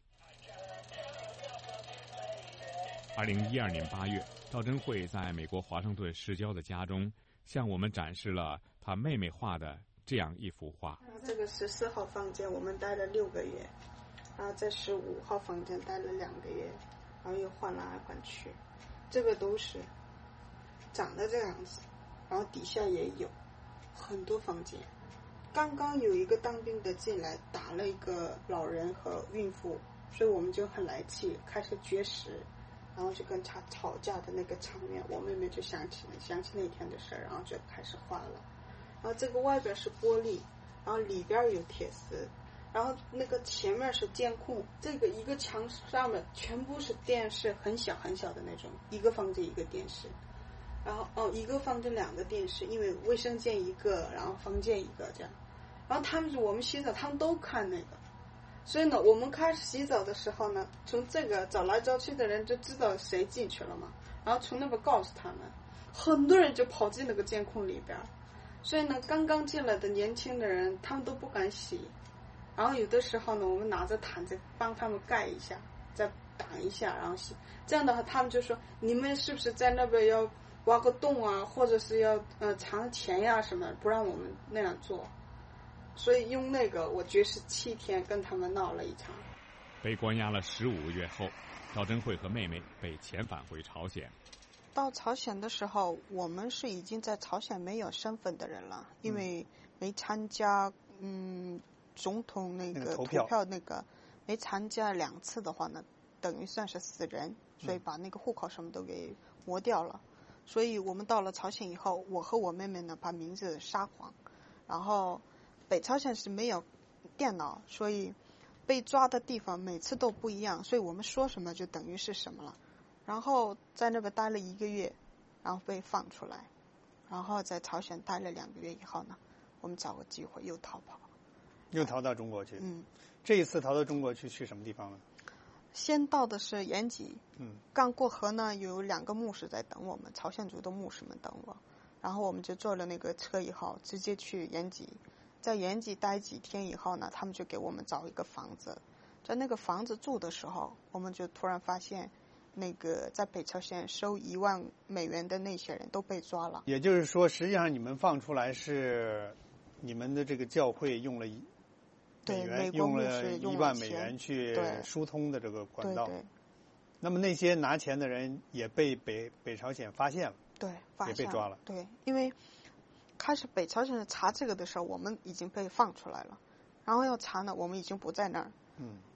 二零一二年八月，赵珍慧在美国华盛顿市郊的家中向我们展示了她妹妹画的这样一幅画。 这个十四号房间我们待了六个月，然后在十五号房间待了两个月，然后又换来换去。这个都是长得这样子，然后底下也有很多房间。刚刚有一个当兵的进来打了一个老人和孕妇，所以我们就很来气，开始绝食，然后就跟他吵架的那个场面，我妹妹就想起了想起那天的事儿，然后就开始画了。然后这个外边是玻璃，然后里边有铁丝，然后那个前面是监控，这个一个墙上面全部是电视，很小很小的那种，一个房间一个电视，然后哦一个房间两个电视，因为卫生间一个，然后房间一个这样，然后他们我们洗澡他们都看那个，所以呢我们开始洗澡的时候呢，从这个找来找去的人就知道谁进去了嘛，然后从那边告诉他们，很多人就跑进那个监控里边，所以呢刚刚进来的年轻的人他们都不敢洗。然后有的时候呢，我们拿着毯子帮他们盖一下，再挡一下，然后洗。这样的话，他们就说：“你们是不是在那边要挖个洞啊，或者是要呃藏钱呀、啊、什么？不让我们那样做。”所以用那个，我绝食七天，跟他们闹了一场。 被关押了十五个月后，赵珍慧和妹妹被遣返回朝鲜。 到朝鲜的时候，我们是已经在朝鲜没有身份的人了，因为没参加嗯。总统那个投票那个没参加两次的话呢，等于算是死人，所以把那个户口什么都给磨掉了。所以我们到了朝鲜以后，我和我妹妹呢把名字撒谎，然后北朝鲜是没有电脑，所以被抓的地方每次都不一样，所以我们说什么就等于是什么了。然后在那边待了一个月，然后被放出来，然后在朝鲜待了两个月以后呢，我们找个机会又逃跑。 又逃到中国去， 嗯， 这一次逃到中国去去什么地方了？ 先到的是延吉， 嗯， 刚过河呢，有两个牧师在等我们，朝鲜族的牧师们等我，然后我们就坐了那个车以后，直接去延吉，在延吉待几天以后呢，他们就给我们找一个房子，在那个房子住的时候，我们就突然发现，那个在北朝鲜收一万美元的那些人都被抓了。 也就是说，实际上你们放出来是你们的这个教会用了一。美元用了一万美元去疏通的这个管道， 对对， 那么那些拿钱的人也被北北朝鲜发现了， 对，发现也被抓了。 对，因为开始北朝鲜查这个的时候，我们已经被放出来了，然后要查呢，我们已经不在那儿。 嗯，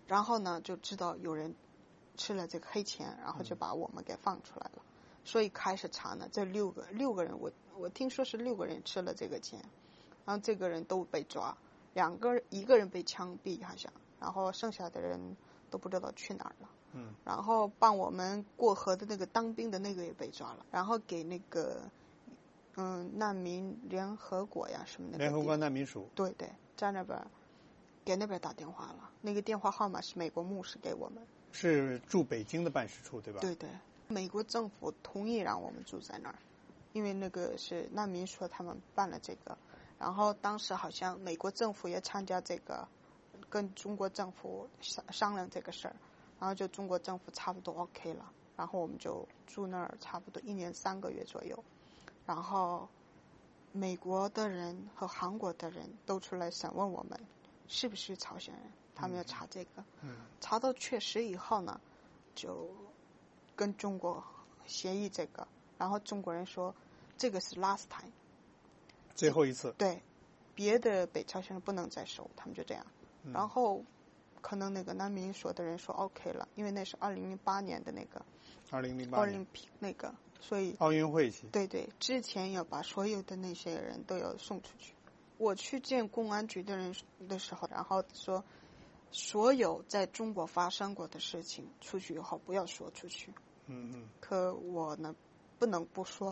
然后呢就知道有人吃了这个黑钱，然后就把我们给放出来了。嗯、所以开始查呢，这六个六个人，我我听说是六个人吃了这个钱，然后这个人都被抓，两个一个人被枪毙好像，然后剩下的人都不知道去哪儿了。 嗯， 然后帮我们过河的那个当兵的那个也被抓了，然后给那个嗯难民联合国呀什么的， 联合国难民署， 对对，在那边给那边打电话了，那个电话号码是美国牧师给我们， 是驻北京的办事处对吧？ 对对，美国政府同意让我们住在那儿，因为那个是难民说他们办了这个，然后当时好像美国政府也参加这个，跟中国政府商商量这个事儿。然后就中国政府差不多 OK 了，然后我们就住那儿差不多一年三个月左右，然后美国的人和韩国的人都出来审问我们是不是朝鲜人，他们要查这个， 嗯、 查到确实以后呢，就跟中国协议这个，然后中国人说这个是 last time， 最后一次， 对，别的北朝鲜人不能再收，他们就这样， 嗯、 然后。可能那个难民所的人说 OK 了，因为那是二零零八年的那个二零零八奥林匹那个，所以奥运会期， 对对，之前要把所有的那些人都要送出去。我去见公安局的人的时候，然后说所有在中国发生过的事情，出去以后不要说出去。 嗯嗯。 可我呢，不能不说。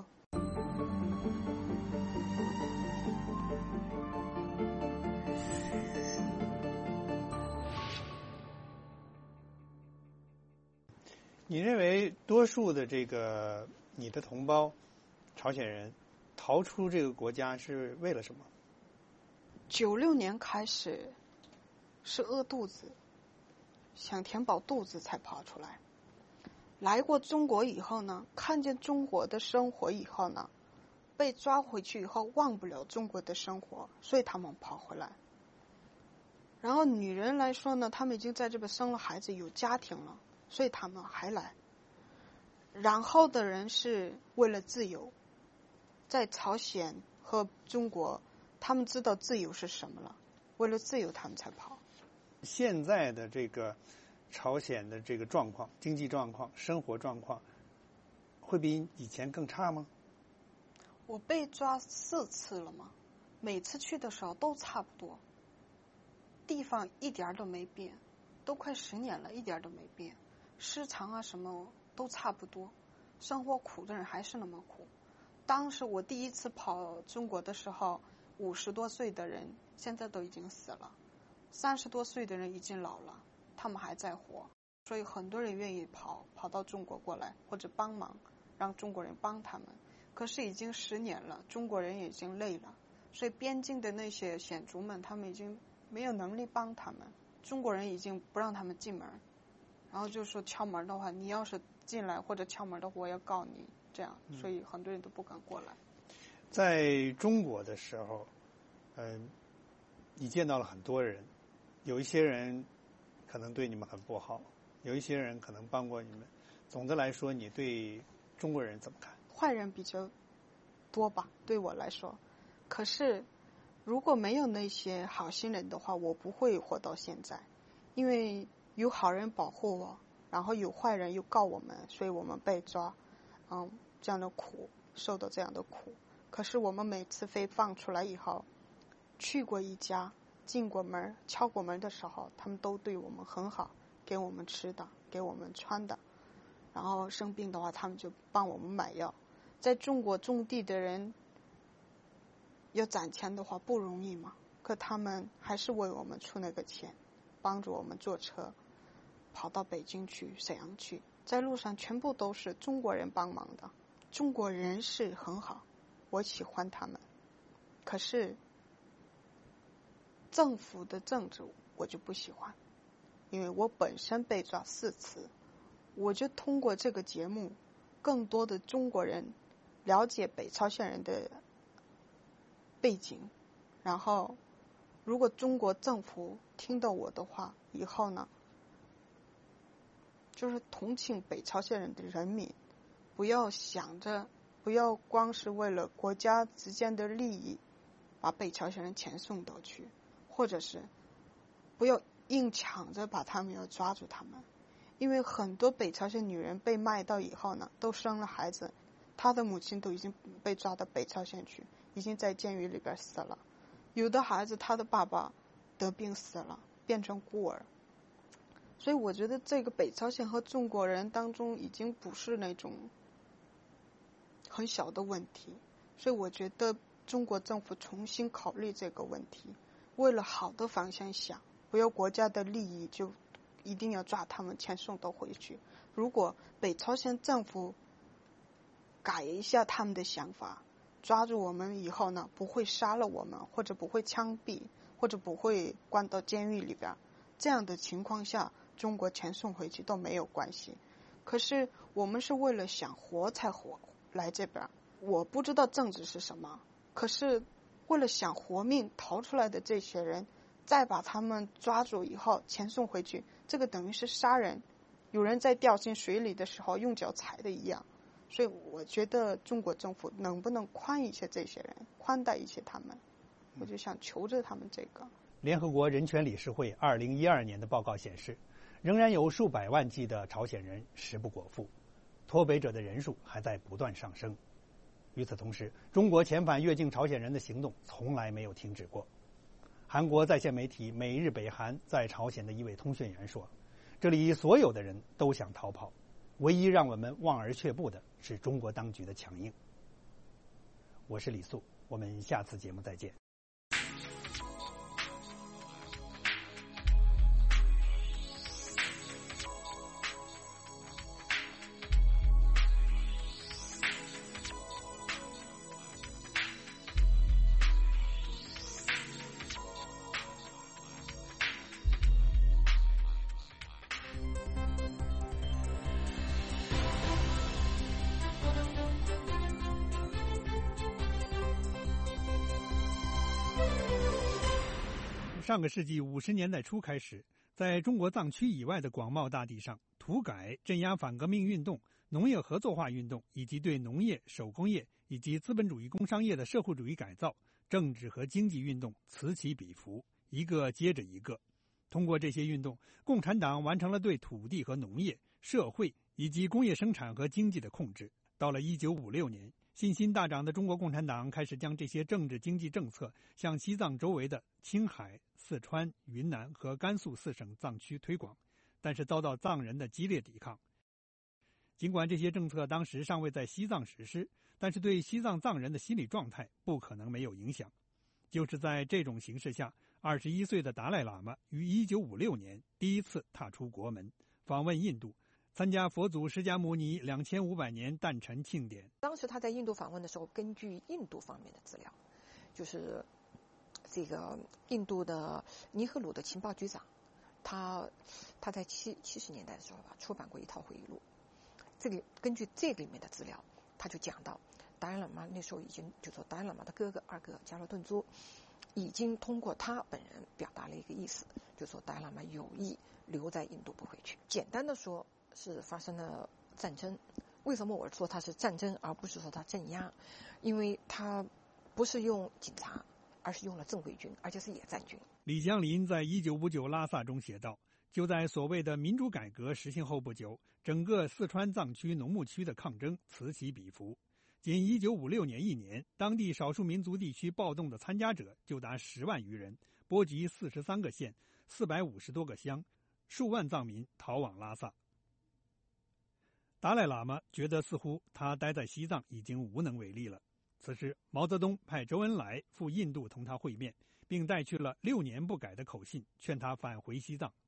你认为多数的这个你的同胞朝鲜人逃出这个国家是为了什么？ 九六年开始是饿肚子，想填饱肚子才跑出来。来过中国以后呢，看见中国的生活以后呢，被抓回去以后忘不了中国的生活，所以他们跑回来。然后女人来说呢，他们已经在这边生了孩子，有家庭了。所以他们还来，然后的人是为了自由，在朝鲜和中国，他们知道自由是什么了，为了自由他们才跑。 现在的这个朝鲜的这个状况、经济状况、生活状况，会比以前更差吗？ 我被抓四次了嘛，每次去的时候都差不多，地方一点都没变，都快十年了，一点都没变。市场啊什么都差不多，生活苦的人还是那么苦。当时我第一次跑中国的时候，五十多岁的人现在都已经死了，三十多岁的人已经老了，他们还在活，所以很多人愿意跑跑到中国过来，或者帮忙让中国人帮他们。可是已经十年了，中国人已经累了，所以边境的那些险族们他们已经没有能力帮他们，中国人已经不让他们进门，然后就说敲门的话，你要是进来或者敲门的话，我要告你，这样，所以很多人都不敢过来。 在中国的时候，嗯、呃，你见到了很多人，有一些人可能对你们很不好，有一些人可能帮过你们。总的来说，你对中国人怎么看？ 坏人比较多吧，对我来说。可是如果没有那些好心人的话，我不会活到现在，因为有好人保护我，然后有坏人又告我们，所以我们被抓，嗯，这样的苦，受到这样的苦。可是我们每次被放出来以后，去过一家，进过门，敲过门的时候，他们都对我们很好，给我们吃的，给我们穿的，然后生病的话，他们就帮我们买药。在中国种地的人要攒钱的话不容易嘛，可他们还是为我们出那个钱，帮助我们坐车跑到北京去、沈阳去，在路上全部都是中国人帮忙的。中国人是很好，我喜欢他们，可是政府的政治我就不喜欢，因为我本身被抓四次，我就通过这个节目更多的中国人了解北朝鲜人的背景，然后如果中国政府听到我的话以后呢，就是同情北朝鲜人的人民，不要想着不要光是为了国家之间的利益把北朝鲜人遣送到去，或者是不要硬抢着把他们要抓住他们。因为很多北朝鲜女人被卖到以后呢，都生了孩子，她的母亲都已经被抓到北朝鲜去，已经在监狱里边死了。有的孩子他的爸爸得病死了，变成孤儿。所以我觉得这个北朝鲜和中国人当中已经不是那种很小的问题，所以我觉得中国政府重新考虑这个问题，为了好的方向想，不要国家的利益就一定要抓他们遣送到回去。如果北朝鲜政府改一下他们的想法，抓住我们以后呢，不会杀了我们，或者不会枪毙，或者不会关到监狱里边，这样的情况下中国遣送回去都没有关系。可是我们是为了想活才活来这边，我不知道政治是什么，可是为了想活命逃出来的这些人，再把他们抓住以后遣送回去，这个等于是杀人，有人在掉进水里的时候用脚踩的一样。所以我觉得中国政府能不能宽一些这些人，宽待一些他们，我就想求着他们这个。 联合国人权理事会二零一二年的报告显示，仍然有数百万计的朝鲜人食不果腹，脱北者的人数还在不断上升。与此同时，中国遣返越境朝鲜人的行动从来没有停止过。韩国在线媒体每日北韩在朝鲜的一位通讯员说，这里所有的人都想逃跑，唯一让我们望而却步的是中国当局的强硬。我是李素，我们下次节目再见。上个世纪五十年代初开始，在中国藏区以外的广袤大地上，土改、镇压反革命运动、农业合作化运动以及对农业、手工业以及资本主义工商业的社会主义改造、政治和经济运动此起彼伏，一个接着一个。通过这些运动，共产党完成了对土地和农业、社会以及工业生产和经济的控制。到了一九五六年，信心大涨的中国共产党开始将这些政治经济政策向西藏周围的青海、四川、云南和甘肃四省藏区推广，但是遭到藏人的激烈抵抗。尽管这些政策当时尚未在西藏实施，但是对西藏藏人的心理状态不可能没有影响。就是在这种形势下，二十一岁的达赖喇嘛于一九五六年第一次踏出国门，访问印度，参加佛祖释迦牟尼两千五百年诞辰庆典。 当时他在印度访问的时候，根据印度方面的资料，就是这个印度的尼赫鲁的情报局长，他他在七七十年代的时候吧，出版过一套回忆录。这个根据这个里面的资料，他就讲到达赖喇嘛那时候已经，就说达赖喇嘛的哥哥二哥加罗顿珠已经通过他本人表达了一个意思，就说达赖喇嘛有意留在印度不回去。简单的说，是发生了战争。为什么我说它是战争而不是说它镇压？因为它不是用警察，而是用了正规军，而且是野战军。 李江林在一九五九拉萨中写道，就在所谓的民主改革实行后不久，整个四川藏区农牧区的抗争此起彼伏。仅一九五六年一年，当地少数民族地区暴动的参加者就达十万余人，波及四十三个县、四百五十多个乡，数万藏民逃往拉萨。达赖喇嘛觉得似乎他待在西藏已经无能为力了。此时，毛泽东派周恩来赴印度同他会面，并带去了六年不改的口信，劝他返回西藏。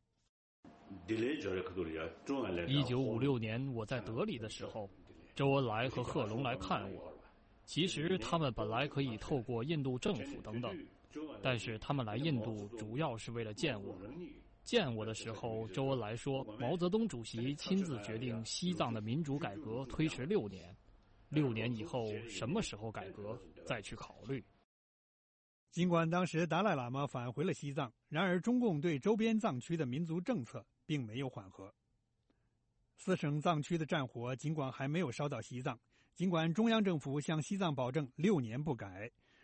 一九五六年我在德里的时候，周恩来和贺龙来看我。其实他们本来可以透过印度政府等等，但是他们来印度主要是为了见我。见我的时候，周恩来说，毛泽东主席亲自决定西藏的民主改革推迟六年，六年以后什么时候改革再去考虑。 尽管当时达赖喇嘛返回了西藏，然而中共对周边藏区的民族政策并没有缓和。四省藏区的战火尽管还没有烧到西藏，尽管中央政府向西藏保证六年不改，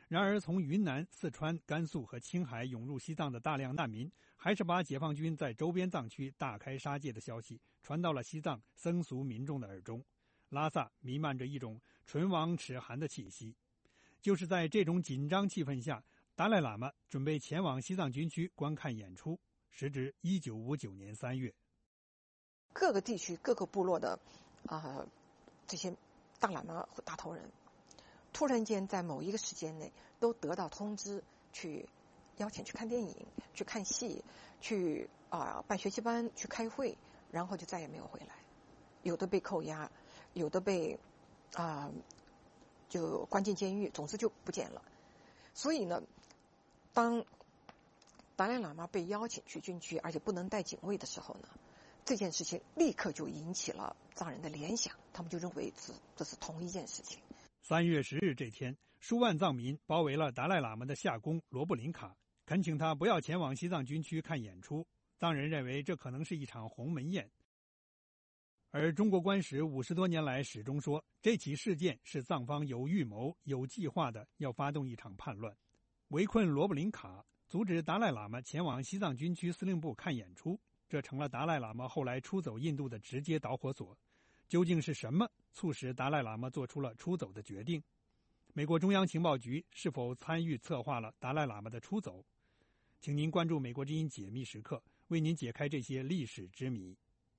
然而，从云南、四川、甘肃和青海涌入西藏的大量难民，还是把解放军在周边藏区大开杀戒的消息传到了西藏僧俗民众的耳中。拉萨弥漫着一种唇亡齿寒的气息。就是在这种紧张气氛下，达赖喇嘛准备前往西藏军区观看演出。时值一九五九年三月， 各个地区、各个部落的啊、呃、这些大喇嘛和大头人，突然间在某一个时间内都得到通知，去邀请去看电影、去看戏、去啊、呃、办学习班、去开会，然后就再也没有回来。有的被扣押，有的被啊、呃、就关进监狱，总之就不见了。所以呢，当达赖喇嘛被邀请去军区，而且不能带警卫的时候呢，这件事情立刻就引起了藏人的联想，他们就认为这这是同一件事情。 三月十日这天，数万藏民包围了达赖喇嘛的夏宫罗布林卡，恳请他不要前往西藏军区看演出。藏人认为这可能是一场鸿门宴，而中国官使五十多年来始终说，这起事件是藏方有预谋、有计划的要发动一场叛乱，围困罗布林卡，阻止达赖喇嘛前往西藏军区司令部看演出，这成了达赖喇嘛后来出走印度的直接导火索。究竟是什么促使达赖喇嘛做出了出走的决定？美国中央情报局是否参与策划了达赖喇嘛的出走？请您关注美国之音解密时刻，为您解开这些历史之谜。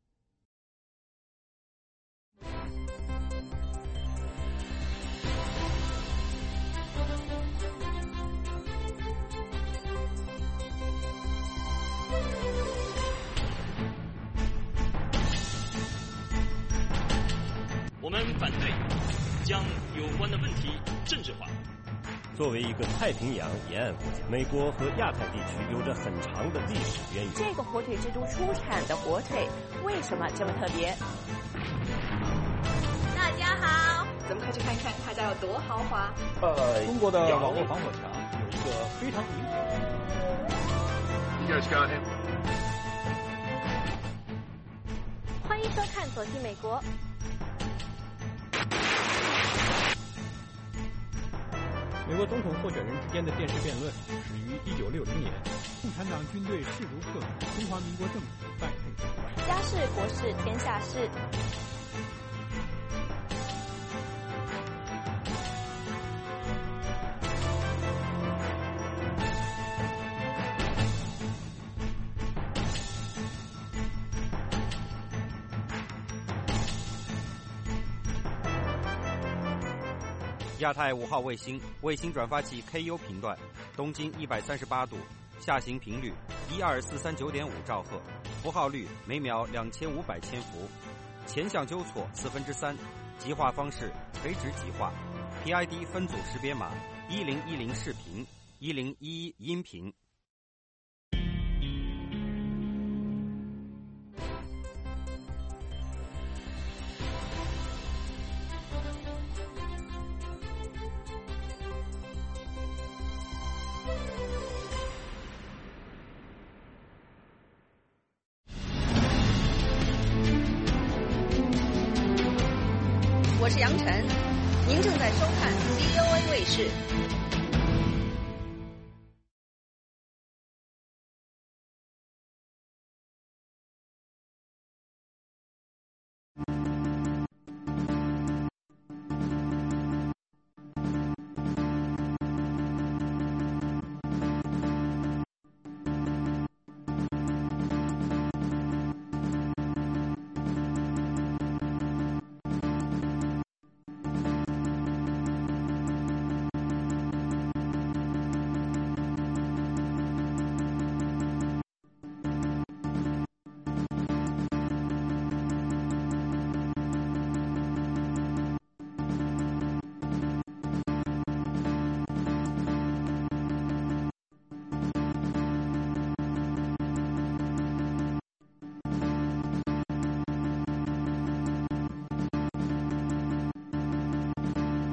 我们反对将有关的问题政治化。 作为一个太平洋沿岸国家，美国和亚太地区有着很长的历史渊源。 这个火腿之都出产的火腿为什么这么特别？ 大家好，咱们快去看看他家有多豪华。 呃，中国的网络防火墙有一个非常明显。 You guys got him. 欢迎收看《走进美国》。 美国总统候选人之间的电视辩论始于一九六零年。 共产党军队势如破竹，中华民国政府败退损坏。 家事国事天下事。 亚太五号卫星卫星转发器 K U 频段，东经一百三十八度，下行频率一二四三九点五兆赫，符号率每秒两千五百千伏，前向纠错四分之三，极化方式垂直极化 ，P I D 分组识别码一零一零视频，一零一一音频。 我是杨晨，您正在收看 V O A 卫视。